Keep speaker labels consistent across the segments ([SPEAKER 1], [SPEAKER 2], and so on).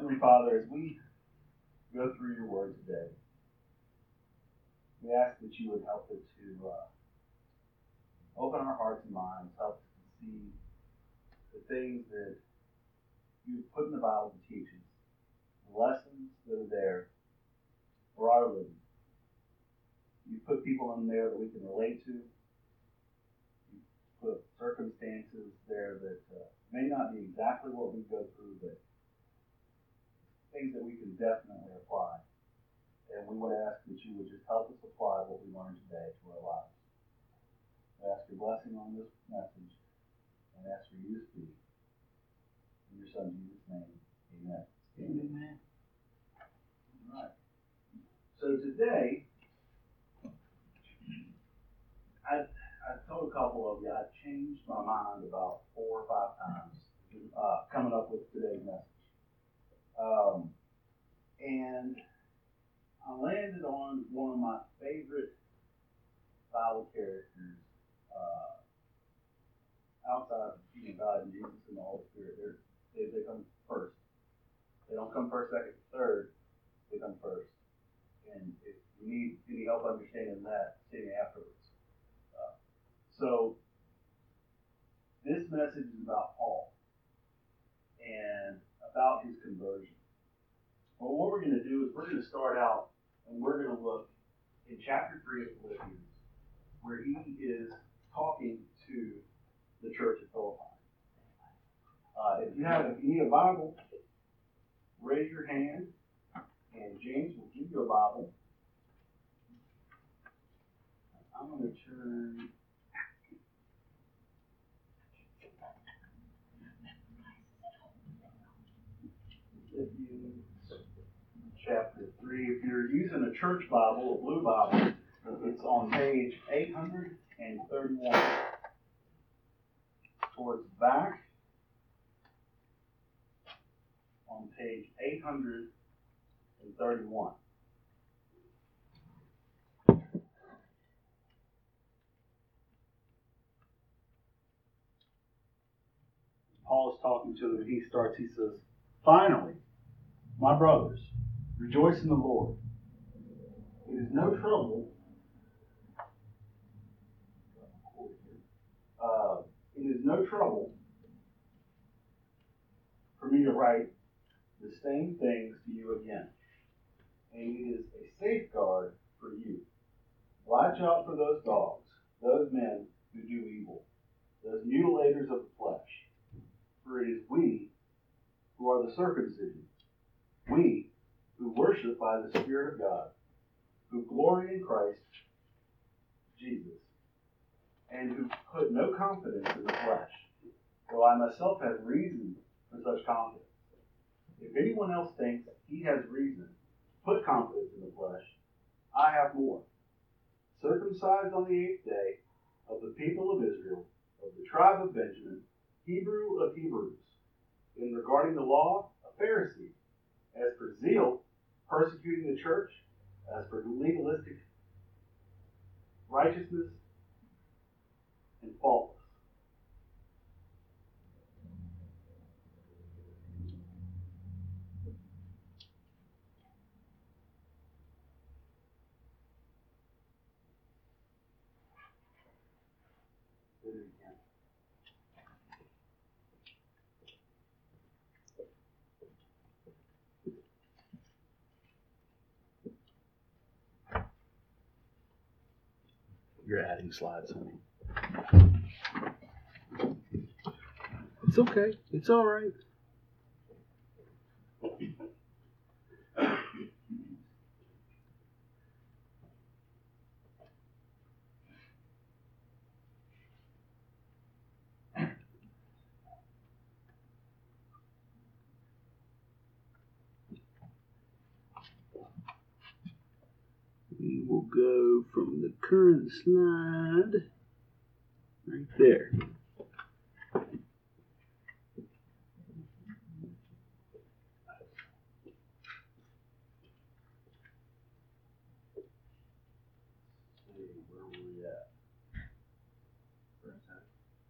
[SPEAKER 1] Heavenly Father, as we go through your word today, we ask that you would help us to open our hearts and minds, help us to see the things that you've put in the Bible to teach us, the lessons that are there for our living. You've put people in there that we can relate to. You've put circumstances there that may not be exactly what we go through, but things that we can definitely apply. And we would ask that you would just help us apply what we learned today to our lives. I ask your blessing on this message and ask for you to speak. In your Son Jesus' name, amen.
[SPEAKER 2] Amen.
[SPEAKER 1] All right. So today, I told a couple of you I changed my mind about 4 or 5 times coming up with today's message. And I landed on one of my favorite Bible characters outside of God and Jesus and the Holy Spirit. They come first. They don't come first, second, third. They come first. And if you need any help understanding that, see me afterwards. So this message is about Paul and about his conversion. Well, what we're going to do is we're going to start out and we're going to look in chapter 3 of Philippians, where he is talking to the church at Philippi. If you need a Bible, raise your hand, and James will give you a Bible. I'm going to turn Philippians chapter 3. If you're using a church Bible, a blue Bible, it's on page 831. Towards the back, on page 831. Paul is talking to them. He says, "Finally, my brothers, rejoice in the Lord. It is no trouble. It is no trouble for me to write the same things to you again. And it is a safeguard for you. Watch out for those dogs, those men who do evil, those mutilators of the flesh. For it is we who are the circumcision, we who worship by the Spirit of God, who glory in Christ Jesus, and who put no confidence in the flesh, though I myself have reason for such confidence. If anyone else thinks he has reason to put confidence in the flesh, I have more. Circumcised on the 8th day, of the people of Israel, of the tribe of Benjamin, Hebrew of Hebrews, in regarding the law, a Pharisee, as for zeal, persecuting the church, as for legalistic righteousness, and faultless." You're adding slides, honey. It's okay. It's all right. We will go from the current slide right there. Where were we at?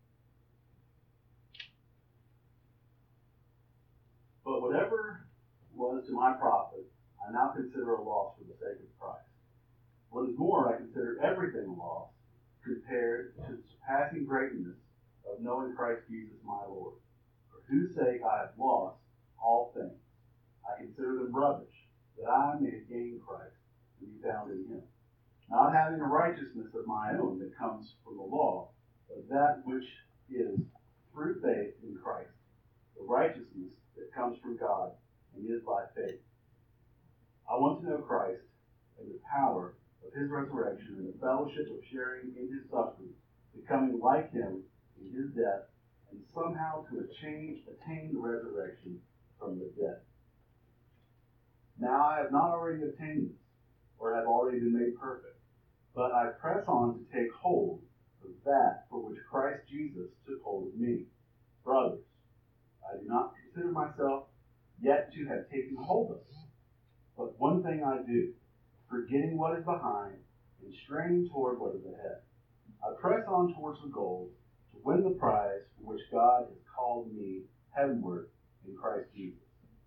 [SPEAKER 1] But whatever my profit, I now consider a loss for the sake of Christ. What is more, I consider everything a loss compared to the surpassing greatness of knowing Christ Jesus my Lord, for whose sake I have lost all things. I consider them rubbish, that I may gain Christ and be found in him, not having a righteousness of my own that comes from the law, but that which is through faith in Christ, the righteousness that comes from God and is by faith. I want to know Christ and the power of his resurrection and the fellowship of sharing in his sufferings, becoming like him in his death, and somehow to attain the resurrection from the dead. Now I have not already obtained this, or have already been made perfect, but I press on to take hold of that for which Christ Jesus took hold of me. Brothers, I do not consider myself yet to have taken hold of it, but one thing I do, forgetting what is behind and straining toward what is ahead. I press on towards the goal to win the prize for which God has called me heavenward in Christ Jesus.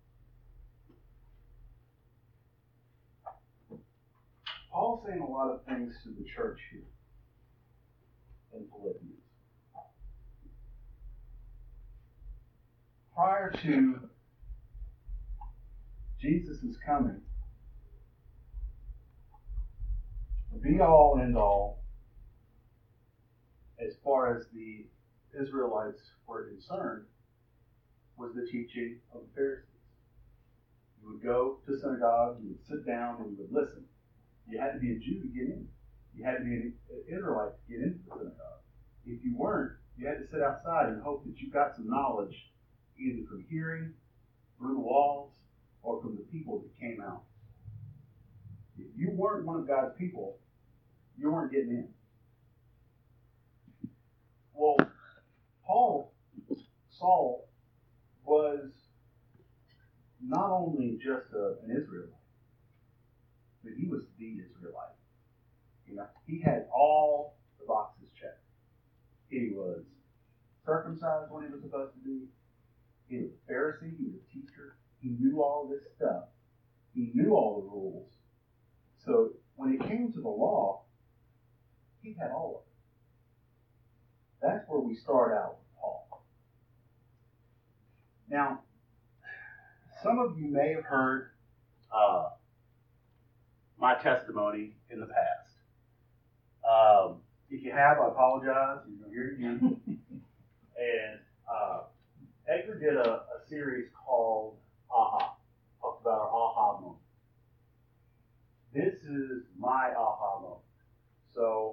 [SPEAKER 1] Paul's saying a lot of things to the church here in Philippians. Prior to Jesus' coming, the be-all, end-all, as far as the Israelites were concerned, was the teaching of the Pharisees. You would go to synagogue, you would sit down, and you would listen. You had to be a Jew to get in. You had to be an Israelite to get into the synagogue. If you weren't, you had to sit outside and hope that you got some knowledge either from hearing, through the walls, or from the people that came out. If you weren't one of God's people, you weren't getting in. Well, Saul, was not only just an Israelite, but he was the Israelite. You know, he had all the boxes checked. He was circumcised when he was supposed to be. He was a Pharisee. He was a teacher. He knew all this stuff. He knew all the rules. So when it came to the law, he had all of it. That's where we start out with Paul. Now, some of you may have heard my testimony in the past. If you have, I apologize. You're again. And Edgar did a series called Aha. Talked about our aha moment. This is my aha moment. So,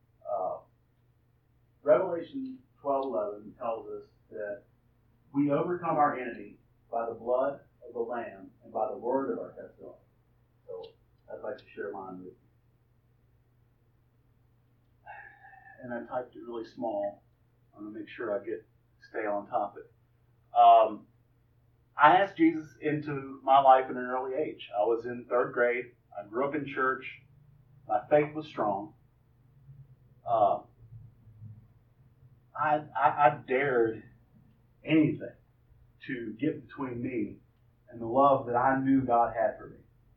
[SPEAKER 1] Revelation 12:11 tells us that we overcome our enemy by the blood of the Lamb and by the word of our testimony. So, I'd like to share mine with you. And I typed it really small. I'm going to make sure I stay on topic. I asked Jesus into my life at an early age. I was in 3rd grade. I grew up in church. My faith was strong. I dared anything to get between me and the love that I knew God had for me.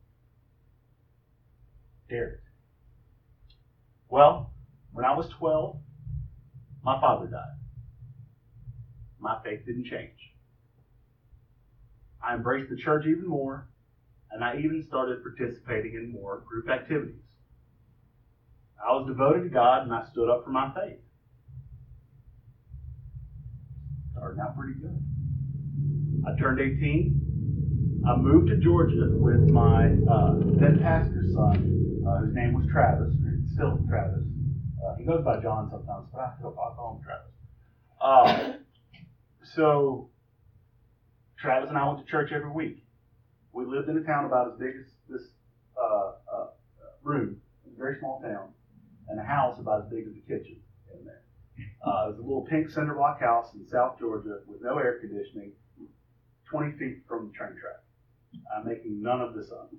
[SPEAKER 1] Dared it. Well, when I was 12, my father died. My faith didn't change. I embraced the church even more, and I even started participating in more group activities. I was devoted to God, and I stood up for my faith. Starting out pretty good. I turned 18. I moved to Georgia with my then pastor's son, whose name was Travis, or still Travis. He goes by John sometimes, but I'll call him Travis. So Travis and I went to church every week. We lived in a town about as big as this room. It was a very small town, and a house about as big as the kitchen in there. It was a little pink cinder block house in South Georgia with no air conditioning, 20 feet from the train track. I'm making none of this up.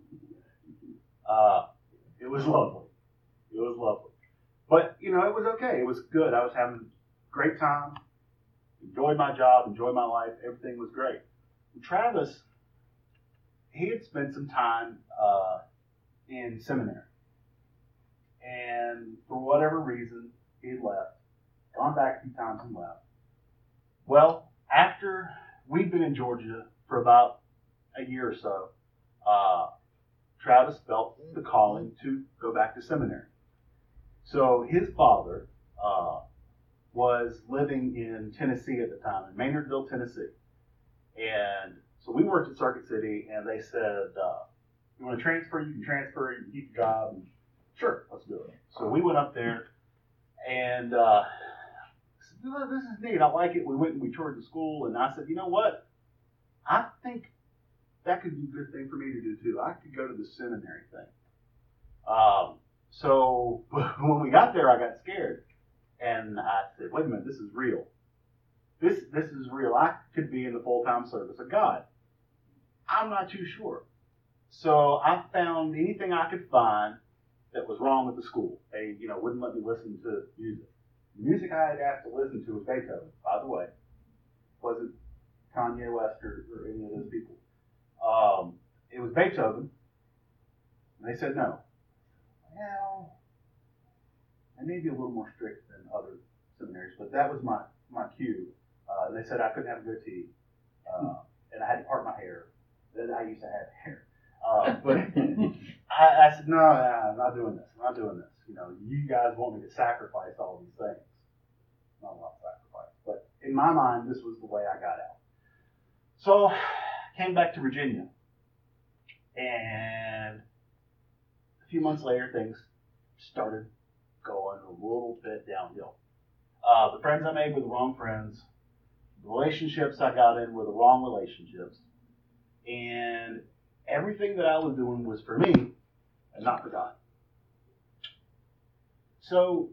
[SPEAKER 1] It was lovely. It was lovely. But, it was okay. It was good. I was having a great time. Enjoyed my job. Enjoyed my life. Everything was great. And Travis,
[SPEAKER 2] he had spent some time in seminary. And for whatever reason, he had left, gone back a few times and left. Well, after we'd been in Georgia for about a year or so, Travis felt the calling to go back to seminary. So his father was living in Tennessee at the time, in Maynardville, Tennessee. And so we worked at Circuit City, and they said, you want to transfer? You can transfer, you can keep your job. And sure, let's do it. So we went up there, and said, this is neat. I like it. We went and we toured the school, and I said, you know what? I think that could be a good thing for me to do too. I could go to the seminary thing. So when we got there, I got scared, and I said, wait a minute, this is real. This is real. I could be in the full-time service of God. I'm not too sure. So I found anything I could find that was wrong with the school. They, wouldn't let me listen to music. The music I had asked to listen to was Beethoven, by the way. It wasn't Kanye West or any of those people. It was Beethoven. And they said no. Well, I may be a little more strict than other seminaries, but that was my cue. They said I couldn't have a goatee, and I had to part my hair. Then I used to have hair. But I said, no, I'm not doing this. I'm not doing this. You guys want me to sacrifice all these things. Not a lot of sacrifice. But in my mind, this was the way I got out. So I came back to Virginia. And a few months later, things started going a little bit downhill. The friends I made were the wrong friends. The relationships I got in were the wrong relationships. And everything that I was doing was for me and not for God. So,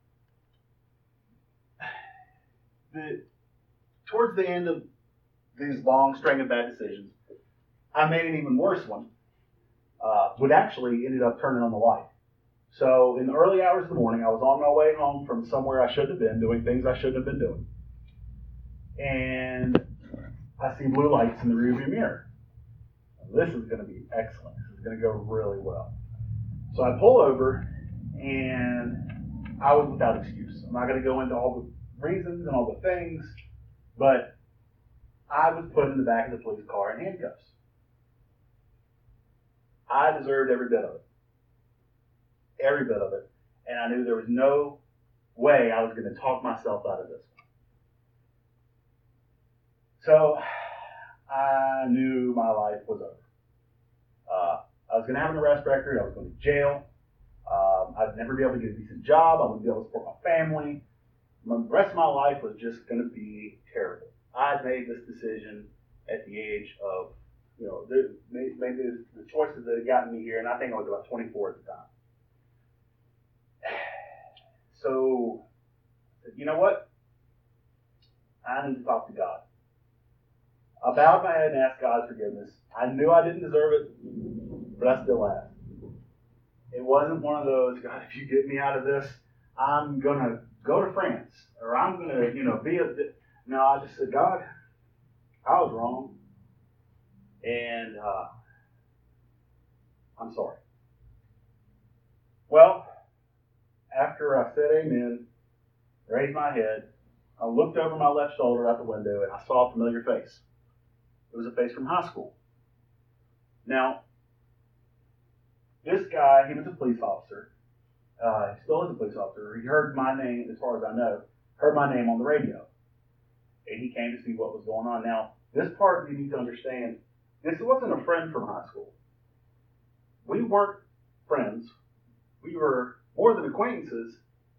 [SPEAKER 2] towards the end of these long string of bad decisions, I made an even worse one, which actually ended up turning on the light. So in the early hours of the morning, I was on my way home from somewhere I shouldn't have been, doing things I shouldn't have been doing. And I see blue lights in the rearview mirror. This is going to be excellent. This is going to go really well. So I pull over, and I was without excuse. I'm not going to go into all the reasons and all the things, but I was put in the back of the police car in handcuffs. I deserved every bit of it. Every bit of it. And I knew there was no way I was going to talk myself out of this. So I knew my life was over. I was going to have an arrest record. I was going to jail. I'd never be able to get a decent job. I wouldn't be able to support my family. The rest of my life was just going to be terrible. I made this decision at the age of, made the choices that had gotten me here, and I think I was about 24 at the time. So, you know what? I need to talk to God. I bowed my head and asked God's forgiveness. I knew I didn't deserve it, but I still asked. It wasn't one of those, God, if you get me out of this, I'm going to go to France, or I'm going to, be a... No, I just said, God, I was wrong, and I'm sorry. Well, after I said amen, raised my head, I looked over my left shoulder out the window, and I saw a familiar face. It was a face from high school. Now, this guy, he was a police officer. He still is a police officer. He heard my name, as far as I know, heard my name on the radio. And he came to see what was going on. Now, this part you need to understand, this wasn't a friend from high school. We weren't friends. We were more than acquaintances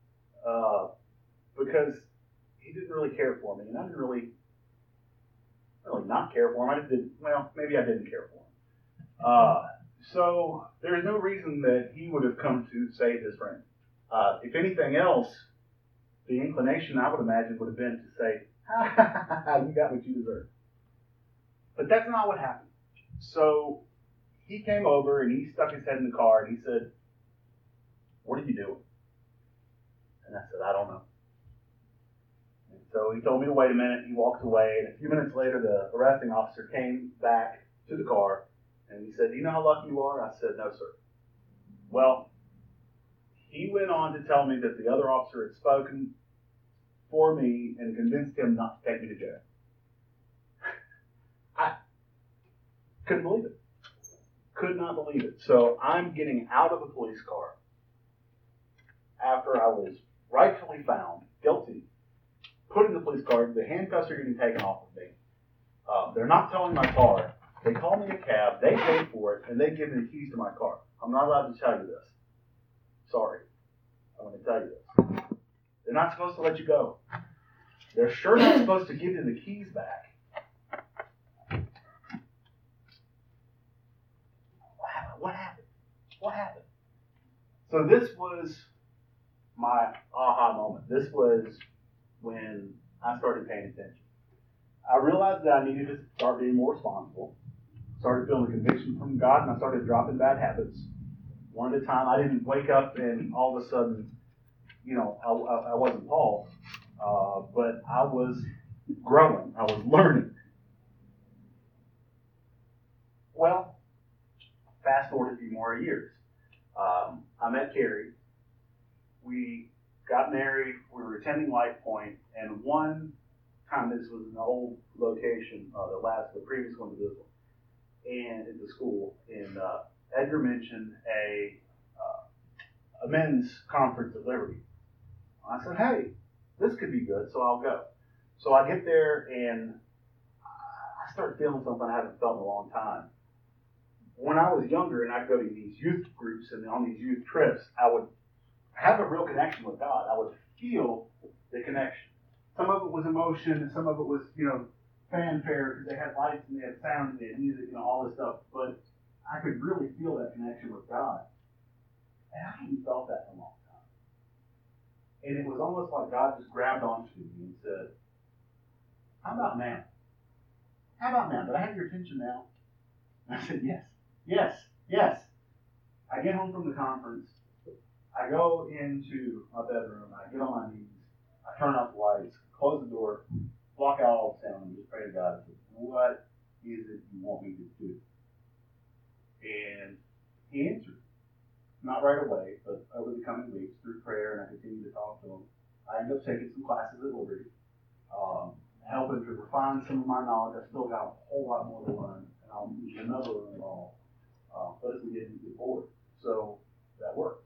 [SPEAKER 2] because he didn't really care for me. And I didn't really not care for him. I just didn't, maybe I didn't care for him. So there's no reason that he would have come to save his friend. If anything else, the inclination I would imagine would have been to say, you got what you deserve. But that's not what happened. So he came over and he stuck his head in the car and he said, "What are you doing?" And I said, "I don't know." And so he told me to wait a minute. He walked away, and a few minutes later, the arresting officer came back to the car And he said, do you know how lucky you are? I said, no, sir. Well, he went on to tell me that the other officer had spoken for me and convinced him not to take me to jail. I couldn't believe it. Could not believe it. So I'm getting out of a police car after I was rightfully found guilty, put in the police car, the handcuffs are getting taken off of me. They're not towing my car. They call me a cab, they pay for it, and they give me the keys to my car. I'm not allowed to tell you this. Sorry. I'm going to tell you this. They're not supposed to let you go. They're sure not supposed to give you the keys back. What happened? What happened? So this was my aha moment. This was when I started paying attention. I realized that I needed to start being more responsible. Started feeling the conviction from God, and I started dropping bad habits. One at a time. I didn't wake up and all of a sudden, I wasn't Paul, but I was growing. I was learning. Well, fast forward a few more years. I met Carrie. We got married. We were attending Life Point, and one time, this was an old location, the previous one to this one, and at the school. And Edgar mentioned a men's conference at Liberty. I said, hey, this could be good, so I'll go. So I get there, and I start feeling something I haven't felt in a long time. When I was younger and I'd go to these youth groups and on these youth trips, I would have a real connection with God. I would feel the connection. Some of it was emotion, and some of it was, fanfare, because they had lights and they had sound and they had music and all this stuff. But I could really feel that connection with God. And I hadn't felt that in a long time. And it was almost like God just grabbed onto me and said, how about now? How about now? Did I have your attention now? And I said, yes, yes, yes. I get home from the conference. I go into my bedroom. I get on my knees. I turn off the lights, close the door, block out all the sound, and just pray to God. What is it you want me to do? And he answered. Not right away, but over the coming weeks, through prayer, and I continued to talk to him. I ended up taking some classes at Liberty, helping to refine some of my knowledge. I still got a whole lot more to learn, and I'll use another one at all. But as we get forward, so that works.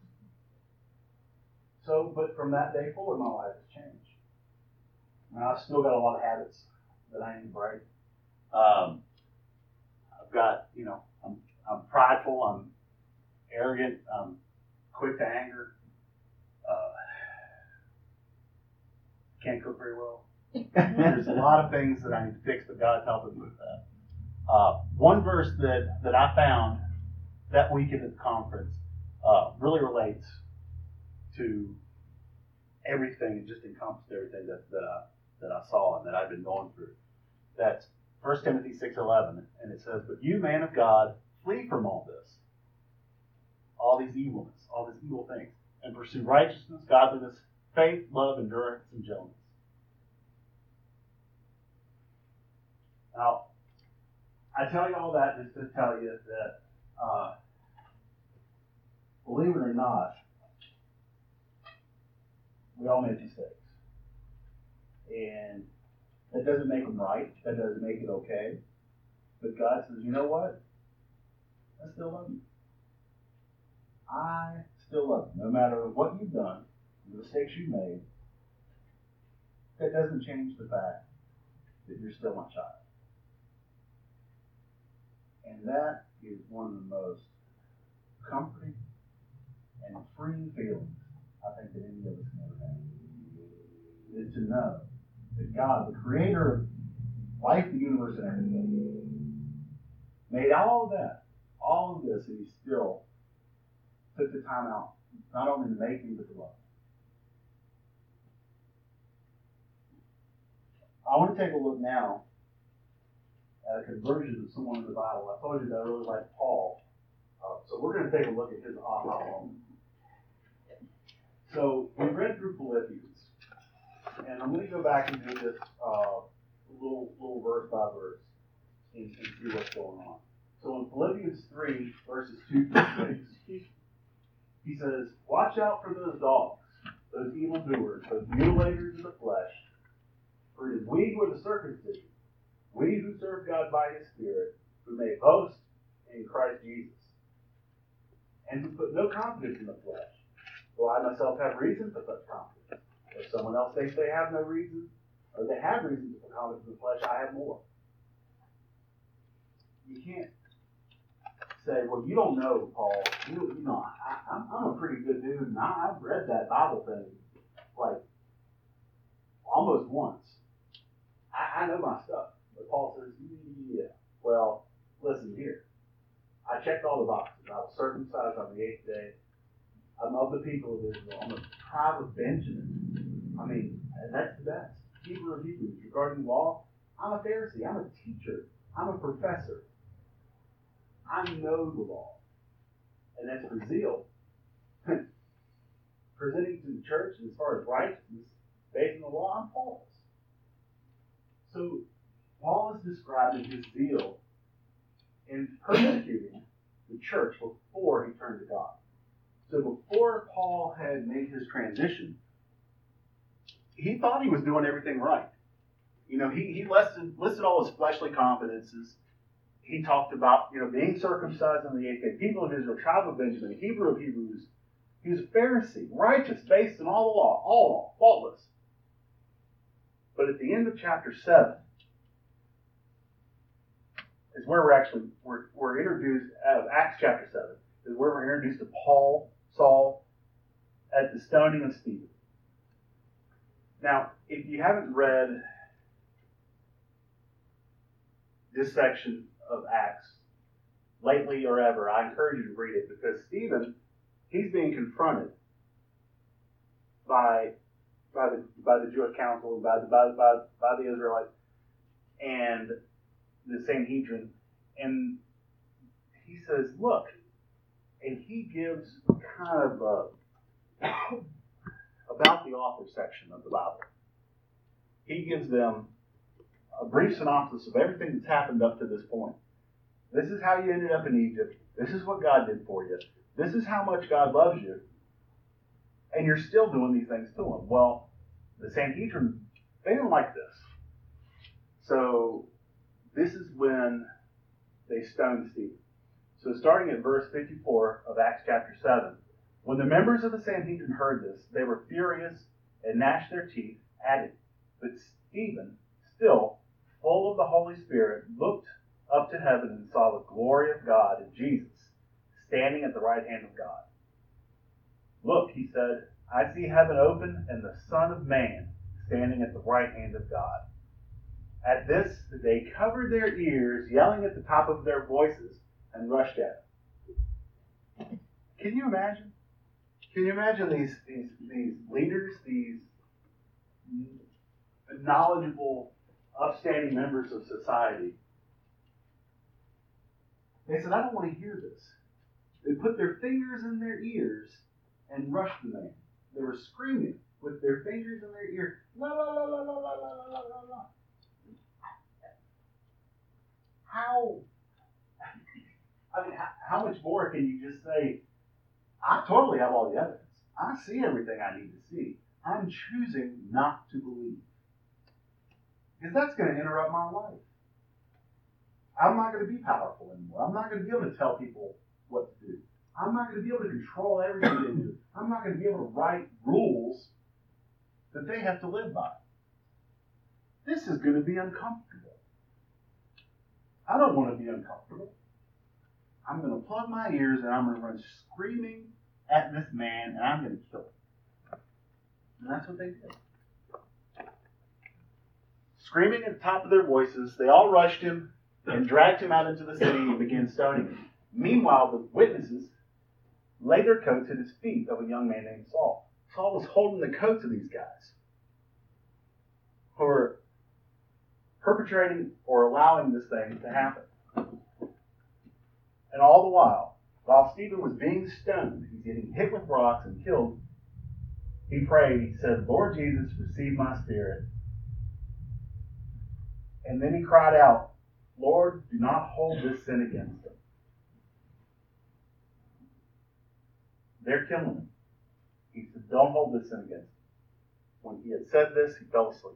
[SPEAKER 2] So, but from that day forward, my life has changed. Now, I've still got a lot of habits that I need to break. I've got, I'm prideful, I'm arrogant, I'm quick to anger, can't cook very well. There's a lot of things that I need to fix, but God's helping me with that. One verse that I found that weekend at the conference really relates to everything. It just encompassed everything that I saw and that I've been going through. That's 1 Timothy 6:11, and it says, "But you, man of God, flee from all this, all these evilness, all these evil things, and pursue righteousness, godliness, faith, love, endurance, and gentleness." Now, I tell you all that just to tell you that, believe it or not, we all make mistakes. And that doesn't make them right. That doesn't make it okay. But God says, you know what? I still love you. I still love you. No matter what you've done, the mistakes you've made, that doesn't change the fact that you're still my child. And that is one of the most comforting and freeing feelings I think that any of us can ever have. Is to know that God, the creator of life, the universe, and everything, made all of that, all of this, and he still took the time out, not only to make me, but to love me. I want to take a look now at a conversion of someone in the Bible. I told you that I really like Paul. So we're going to take a look at his aha moment. So we read through Philippians, and I'm going to go back and do this little verse by verse and see what's going on.
[SPEAKER 1] So in Philippians 3, verses 2 through 6, he says, watch out for those dogs, those evildoers, those mutilators of the flesh. For it is we who are the circumcision, we who serve God by His Spirit, who may boast in Christ Jesus, and who put no confidence in the flesh. Though I myself have reason to put confidence. If someone else thinks they have no reason, or they have reason to put confidence in the flesh, I have more. You can't say, well, you don't know, Paul. You know, I'm a pretty good dude, and I've read that Bible thing like almost once. I know my stuff. But Paul says, yeah. Well, listen here. I checked all the boxes. I was circumcised on the 8th day. I'm of the people of Israel. I'm a tribe of Benjamin. I mean, and that's the best. Hebrew of Hebrews. Regarding law, I'm a Pharisee. I'm a teacher. I'm a professor. I know the law. And as for zeal, presenting to the church as far as righteousness based on the law, I'm false. So Paul is describing his zeal in persecuting the church before he turned to God. So before Paul had made his transition, he thought he was doing everything right. You know, he listed all his fleshly confidences. He talked about, being circumcised on the 8th day, people of Israel, tribe of Benjamin, Hebrew of Hebrews. He was a Pharisee, righteous, based on all the law, all law, faultless. But at the end of chapter 7 is where we're introduced, out of Acts chapter 7, is where we're introduced to Saul, at the stoning of Stephen. Now, if you haven't read this section of Acts lately or ever, I encourage you to read it, because Stephen, he's being confronted by the Jewish council, by the Israelites, and the Sanhedrin, and he says, look, and he gives kind of about the author section of the Bible. He gives them a brief synopsis of everything that's happened up to this point. This is how you ended up in Egypt. This is what God did for you. This is how much God loves you. And you're still doing these things to him. Well, the Sanhedrin, they didn't like this. So this is when they stoned Stephen. So starting at verse 54 of Acts chapter 7, when the members of the Sanhedrin heard this, they were furious and gnashed their teeth at it. But Stephen, still full of the Holy Spirit, looked up to heaven and saw the glory of God and Jesus standing at the right hand of God. Look, he said, I see heaven open and the Son of Man standing at the right hand of God. At this, they covered their ears, yelling at the top of their voices, and rushed at him. Can you imagine? Can you imagine these leaders, these knowledgeable, upstanding members of society? They said, I don't want to hear this. They put their fingers in their ears and rushed the man. They were screaming with their fingers in their ear. La la la la la la la la la la. How much more can you just say, I totally have all the evidence. I see everything I need to see. I'm choosing not to believe. Because that's going to interrupt my life. I'm not going to be powerful anymore. I'm not going to be able to tell people what to do. I'm not going to be able to control everything they do. I'm not going to be able to write rules that they have to live by. This is going to be uncomfortable. I don't want to be uncomfortable. I'm going to plug my ears and I'm going to run screaming at this man and I'm going to kill him. And that's what they did. Screaming at the top of their voices, they all rushed him and dragged him out into the city and began stoning him. Meanwhile, the witnesses laid their coats at his feet of a young man named Saul. Saul was holding the coats of these guys who were perpetrating or allowing this thing to happen. And all the while Stephen was being stoned, he's getting hit with rocks and killed, he prayed, he said, Lord Jesus, receive my spirit. And then he cried out, Lord, do not hold this sin against them.
[SPEAKER 2] They're killing him. He said, don't hold this sin against him. When he had said this, he fell asleep.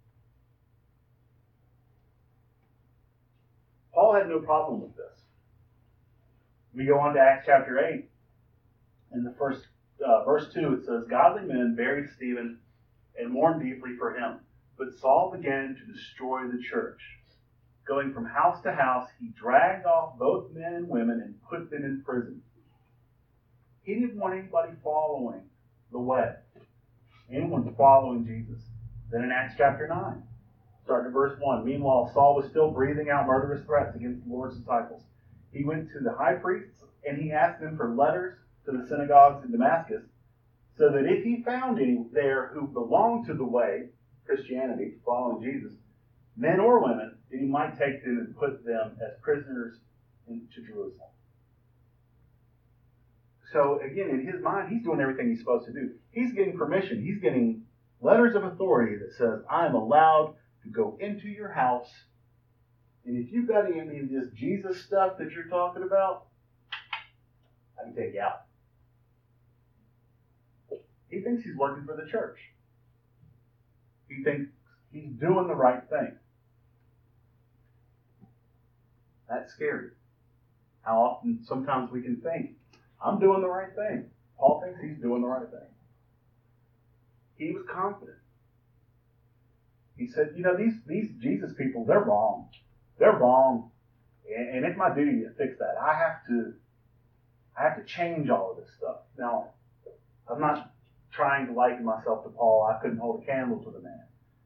[SPEAKER 2] Paul had no problem with this. We go on to Acts chapter 8. In the first verse 2, it says, godly men buried Stephen and mourned deeply for him. But Saul began to destroy the church. Going from house to house, he dragged off both men and women and put them in prison. He didn't want anybody following the way. Anyone following Jesus. Then in Acts chapter 9, starting at verse 1, meanwhile Saul was still breathing out murderous threats against the Lord's disciples. He went to the high priests and he asked them for letters to the synagogues in Damascus, so that if he found any there who belonged to the way, Christianity, following Jesus, men or women, that he might take them and put them as prisoners into Jerusalem. So again, in his mind, he's doing everything he's supposed to do. He's getting permission. He's getting letters of authority that says, I am allowed to go into your house, and if you've got any of this Jesus stuff that you're talking about, I can take you out. He thinks he's working for the church. He thinks he's doing the right thing. That's scary. How often, sometimes we can think, I'm doing the right thing. Paul thinks he's doing the right thing. He was confident. He said, these Jesus people, they're wrong. They're wrong. And it's my duty to fix that. I have to change all of this stuff. Now, I'm not trying to liken myself to Paul. I couldn't hold a candle to the man.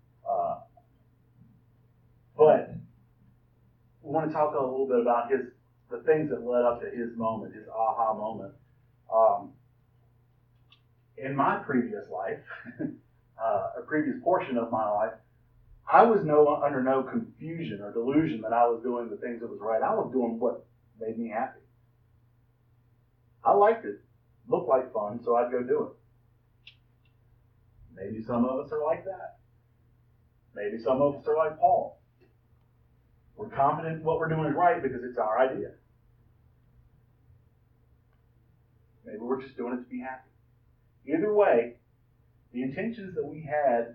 [SPEAKER 2] But we want to talk a little bit about the things that led up to his moment, his aha moment. In my previous life, a previous portion of my life, I was under no confusion or delusion that I was doing the things that was right. I was doing what made me happy. I liked it. Looked like fun, so I'd go do it. Maybe some of us are like that. Maybe some of us are like Paul. We're confident what we're doing is right because it's our idea. Maybe we're just doing it to be happy. Either way, the intentions that we had,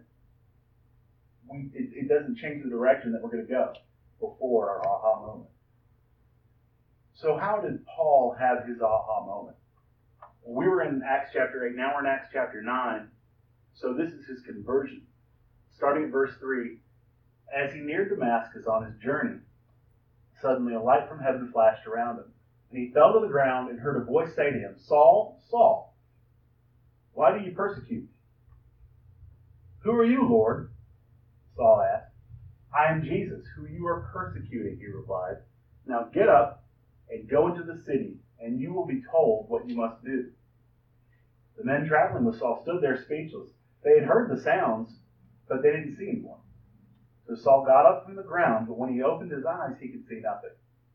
[SPEAKER 2] it doesn't change the direction that we're going to go before our aha moment. So how did Paul have his aha moment? Well, we were in Acts chapter 8, now we're in Acts chapter 9. So this is his conversion. Starting at verse 3, as he neared Damascus on his journey, suddenly a light from heaven flashed around him. And he fell to the ground and heard a voice say to him, Saul, Saul, why do you persecute me? Who are you, Lord? Saul asked. I am Jesus, who you are persecuting, he replied. Now get up and go into the city, and you will be told what you must do. The men traveling with Saul stood there speechless. They had heard the sounds, but they didn't see anyone. So Saul got up from the ground, but when he opened his eyes, he could see nothing.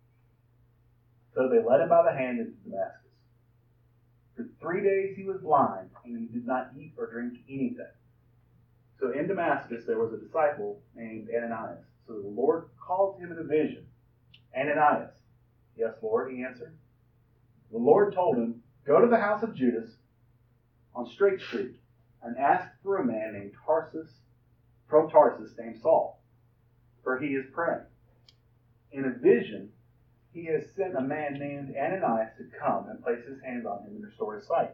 [SPEAKER 2] So they led him by the hand into Damascus. For 3 days he was blind, and he did not eat or drink anything. So in Damascus there was a disciple named Ananias. So the Lord called him in a vision. Ananias. Yes, Lord, he answered. The Lord told him, go to the house of Judas on Straight Street and ask for a man named from Tarsus named Saul, for he is praying. In a vision, he has sent a man named Ananias to come and place his hands on him and restore his sight.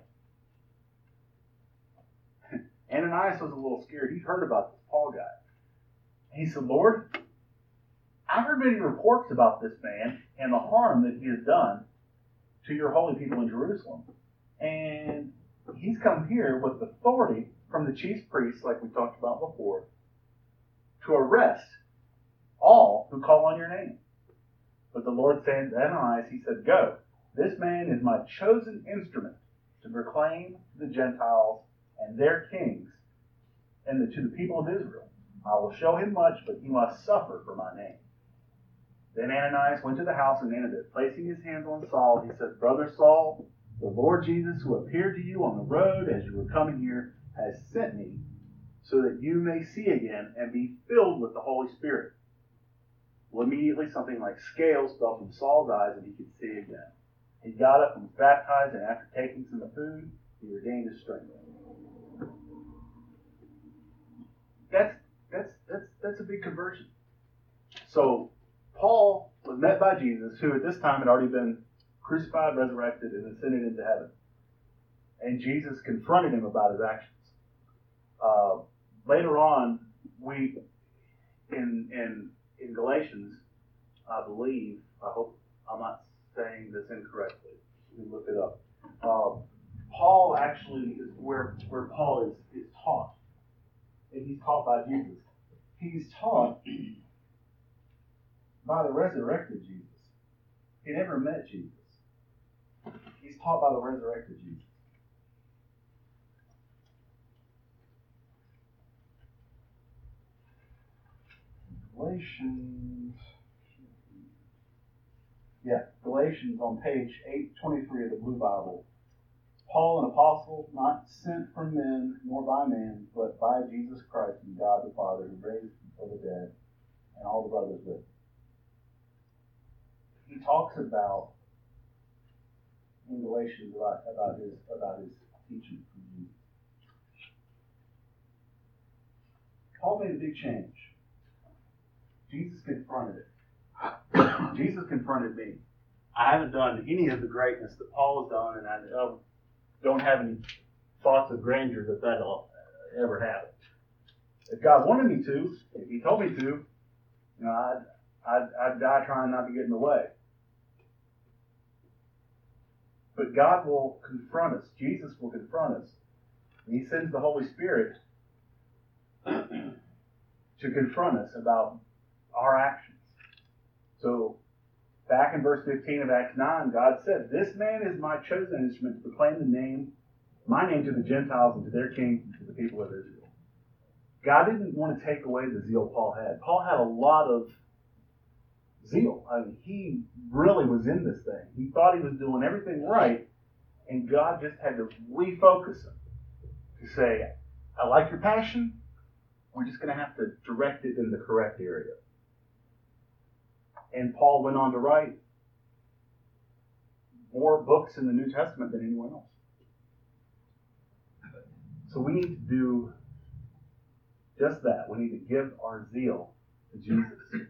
[SPEAKER 2] Ananias was a little scared. He'd heard about this Paul guy. He said, Lord, I've heard many reports about this man and the harm that he has done to your holy people in Jerusalem. And he's come here with authority from the chief priests, like we talked about before, to arrest all who call on your name. But the Lord said to Ananias, he said, go. This man is my chosen instrument to proclaim to the Gentiles and their kings and to the people of Israel. I will show him much, but he must suffer for my name. Then Ananias went to the house and entered it. Placing his hands on Saul, he said, Brother Saul, the Lord Jesus, who appeared to you on the road as you were coming here, has sent me so that you may see again and be filled with the Holy Spirit. Well, immediately something like scales fell from Saul's eyes and he could see again. He got up and was baptized, and after taking some food, he regained his strength. That's a big conversion. So Paul was met by Jesus, who at this time had already been crucified, resurrected, and ascended into heaven. And Jesus confronted him about his actions. Later on, we in Galatians, I believe, I hope I'm not saying this incorrectly. Let me look it up. Paul actually is where Paul is taught. And he's taught by Jesus. He's taught by the resurrected Jesus. He never met Jesus. He's taught by the resurrected Jesus. Galatians on page 823 of the Blue Bible. Paul, an apostle, not sent from men nor by man, but by Jesus Christ and God the Father, who raised him from the dead, and all the brothers with him. He talks about in Galatians about his teaching from Jesus. Paul made a big change. Jesus confronted it. Jesus confronted me. I haven't done any of the greatness that Paul has done, and I don't have any thoughts of grandeur that'll ever happen. If God wanted me to, if He told me to, I'd die trying not to get in the way. But God will confront us. Jesus will confront us. And He sends the Holy Spirit to confront us about our actions. So, back in verse 15 of Acts 9, God said, "This man is my chosen instrument to proclaim my name to the Gentiles and to their kings and to the people of Israel." God didn't want to take away the zeal Paul had. Paul had a lot of zeal. I mean, he really was in this thing. He thought he was doing everything right, and God just had to refocus him to say, "I like your passion. We're just going to have to direct it in the correct area." And Paul went on to write more books in the New Testament than anyone else. So we need to do just that. We need to give our zeal to Jesus.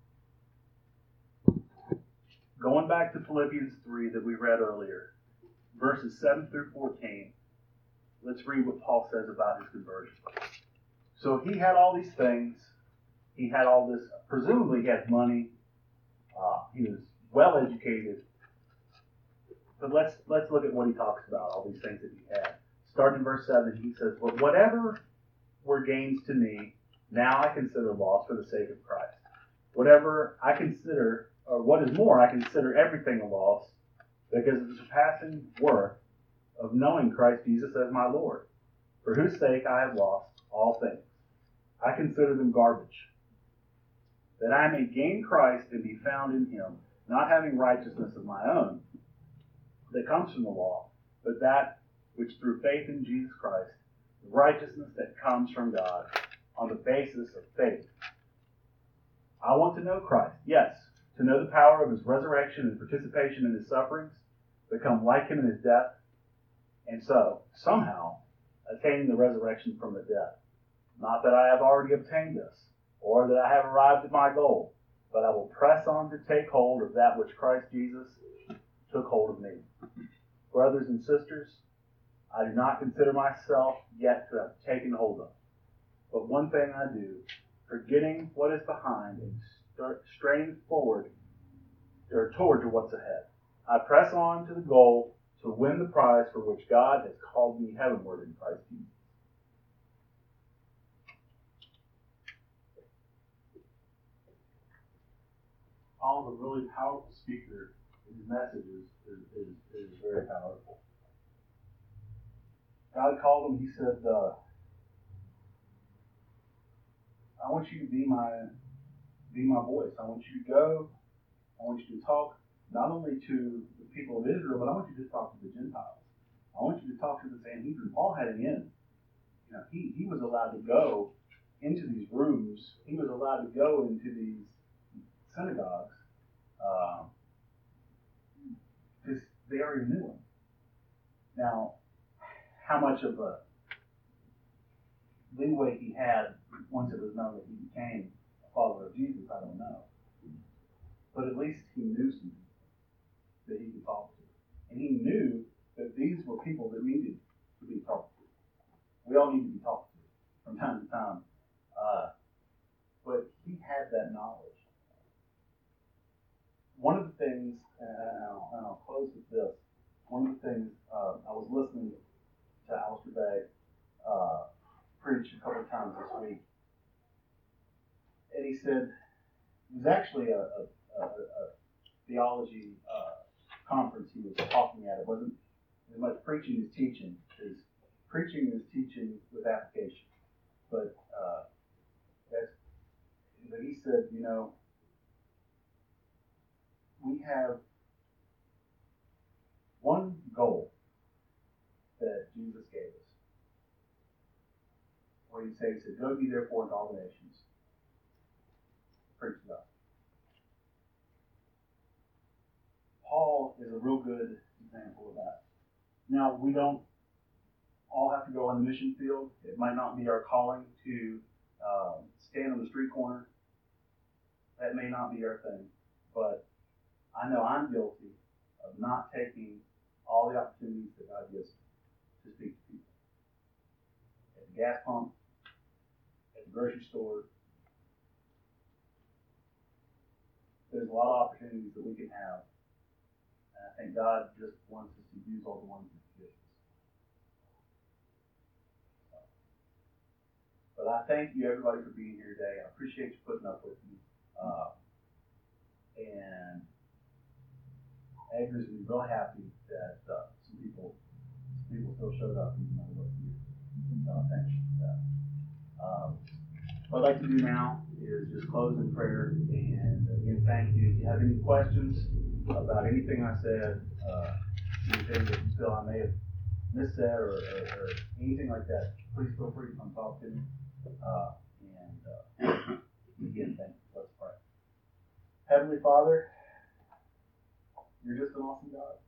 [SPEAKER 2] Going back to Philippians 3 that we read earlier, verses 7 through 14, let's read what Paul says about his conversion. So he had all these things. He had all this, presumably he had money. He was well educated. But let's look at what he talks about, all these things that he had. Starting in verse 7, he says, "But whatever were gains to me, now I consider loss for the sake of Christ. Whatever I consider, or what is more, I consider everything a loss because of the surpassing worth of knowing Christ Jesus as my Lord, for whose sake I have lost all things. I consider them garbage, that I may gain Christ and be found in Him, not having righteousness of my own that comes from the law, but that which through faith in Jesus Christ, the righteousness that comes from God on the basis of faith. I want to know Christ, yes, to know the power of His resurrection and participation in His sufferings, become like Him in His death, and so, somehow, attain the resurrection from the dead. Not that I have already obtained this, or that I have arrived at my goal, but I will press on to take hold of that which Christ Jesus took hold of me. Brothers and sisters, I do not consider myself yet to have taken hold of. But one thing I do, forgetting what is behind and straining forward or toward to what's ahead. I press on to the goal to win the prize for which God has called me heavenward in Christ Jesus. Paul's a really powerful speaker. His message is very powerful. God called him. He said, "I want you to be my voice. I want you to go. I want you to talk not only to the people of Israel, but I want you to talk to the Gentiles. I want you to talk to the Sanhedrin." Paul had an in. He was allowed to go into these rooms. He was allowed to go into these synagogues
[SPEAKER 1] they already knew him. Now, how much of a leeway he had once it was known that he became a follower of Jesus, I don't know. But at least he knew some people that he could talk to. And he knew that these were people that needed to be talked to. We all need to be talked to from time to time. But he had that knowledge. One of the things, and I'll close with this, one of the things, I was listening to Alistair Begg preach a couple of times this week, and he said, it was actually a theology conference he was talking at. It wasn't as much preaching as teaching. Preaching is teaching with application. But he said, we have one goal that Jesus gave us. Where he said, go ye therefore into all the nations. Preach the gospel. Paul is a real good example of that. Now, we don't all have to go on the mission field. It might not be our calling to stand on the street corner. That may not be our thing. But I know I'm guilty of not taking all the opportunities that God gives to speak to people. At the gas pump, at the grocery store. There's a lot of opportunities that we can have. And I think God just wants us to use all the ones that He gives us. But I thank you, everybody, for being here today. I appreciate you putting up with me. And Edgar's been real happy that some people still showed up even though they wasn't here. So thank you for that. What I'd like to do now is just close in prayer, and again, thank you. If you have any questions about anything I said, anything that you feel I may have missaid or anything like that, please feel free to come talk to me. Again, thank you. Let's pray. Heavenly Father, you're just an awesome God.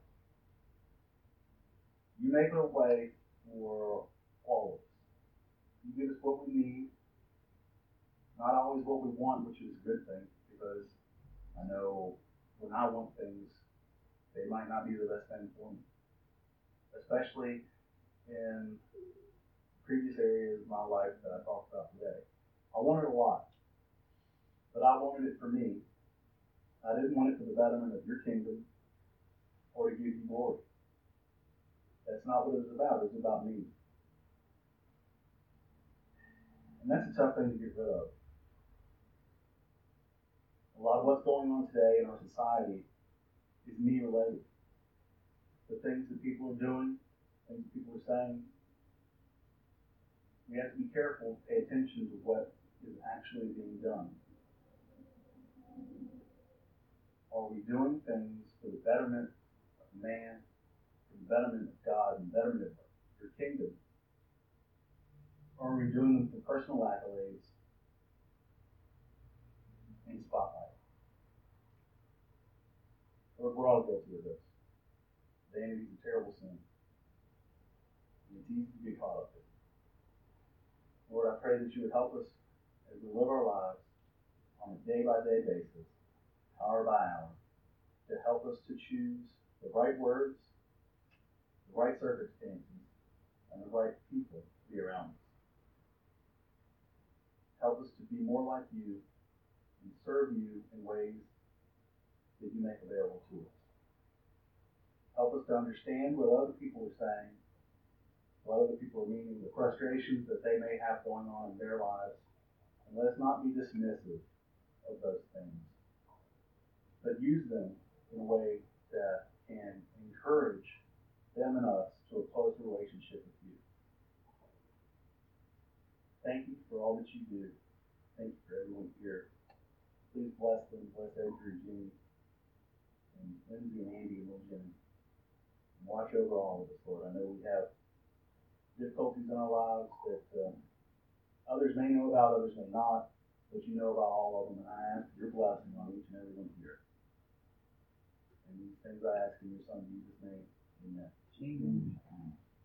[SPEAKER 1] You make a way for all of us. You give us what we need, not always what we want, which is a good thing, because I know when I want things, they might not be the best thing for me. Especially in previous areas of my life that I talked about today. I wanted a lot, but I wanted it for me. I didn't want it for the betterment of your kingdom or to give you glory. That's not what it was about. It was about me. And that's a tough thing to get rid of. A lot of what's going on today in our society is me related. The things that people are doing, things that people are saying. We have to be careful to pay attention to what is actually being done. Are we doing things for the betterment of man, for the betterment of God, and the betterment of your kingdom? Or are we doing them for personal accolades and spotlight? Lord, we're all guilty of this. Vanity is a terrible sin. And it's easy to get caught up in. Lord, I pray that you would help us as we live our lives on a day-by-day basis, hour by hour, to help us to choose the right words, the right circumstances, and the right people to be around us. Help us to be more like you and serve you in ways that you make available to us. Help us to understand what other people are saying, what other people are meaning, the frustrations that they may have going on in their lives, and let us not be dismissive of those things, but use them in a way that can encourage them and us to a closer relationship with you. Thank you for all that you do. Thank you for everyone here. Please bless them, bless Edgar and Jenny, and Lindsay and Andy and little Jenny. And watch over all of us, Lord. I know we have difficulties in our lives that others may know about, others may not, but you know about all of them, and I ask your blessing on each and every one here. And things I ask in your son Jesus' name. Amen.
[SPEAKER 3] Amen.